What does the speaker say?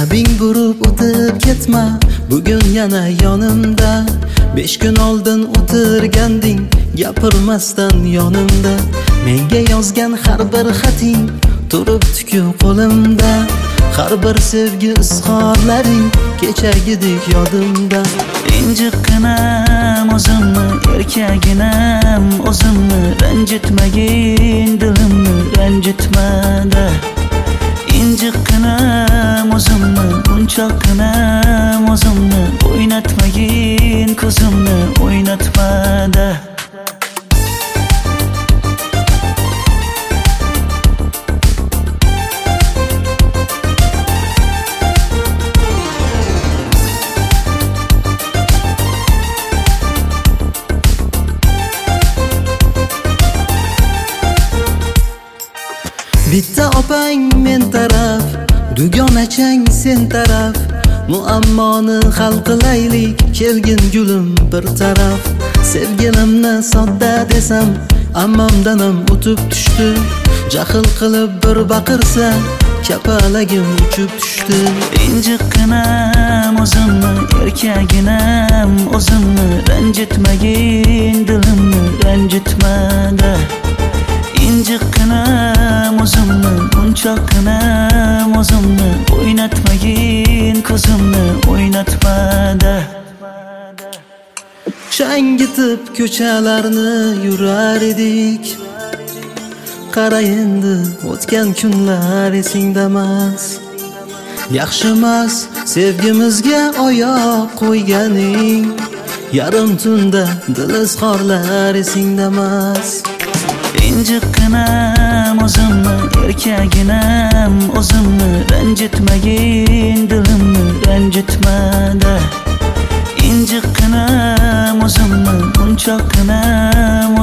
Labing burib o'tib ketma, bugun yana yonimda. 5 kun oldin o'tirganding, gapirmasdan yonimda. Menga yozgan har bir xating turibdi-ku qo'limda. Har bir sevgi izhorlaring kechagidek yodimda. Injiqqinam o'zimni, erkaginam o'zimni, ranjitmagin dilimni, ranjitmada. Injiqqinam o'zimni, bunchoqqinam o'zimni, o'ynatmagin ko'zimni, o'ynatmada. Bitta opang men taraf, dugonachang sen taraf. Muammoni hal qilaylik, kelgin gulim bir taraf. Sevgilimni sodda desam, ammamdan ham o'tib tushdi. Jahl qilib bir baqirsa, kapalagim uchib tushdi. Injiqqinam o'zimni, erkaginam o'zimni, ranjitmagin dilimni, ranjitmada. Injiqqinam o'zimni, bunchoqqinam o'zimni, o'ynatmagin ko'zimni, o'ynatmada. Shangitib ko'chalarni yurar edik. Qara endi o'tgan kunlar esingdamas. Yaxshimas sevgimizga oyoq qo'yganing. Yarim tunda dil izhorlar esingdamas. Injiqqinam o'zimni, erkaginam o'zimni, ranjitmagin dilimni, ranjitmada. Injiqqinam o'zimni, bunchoqqinam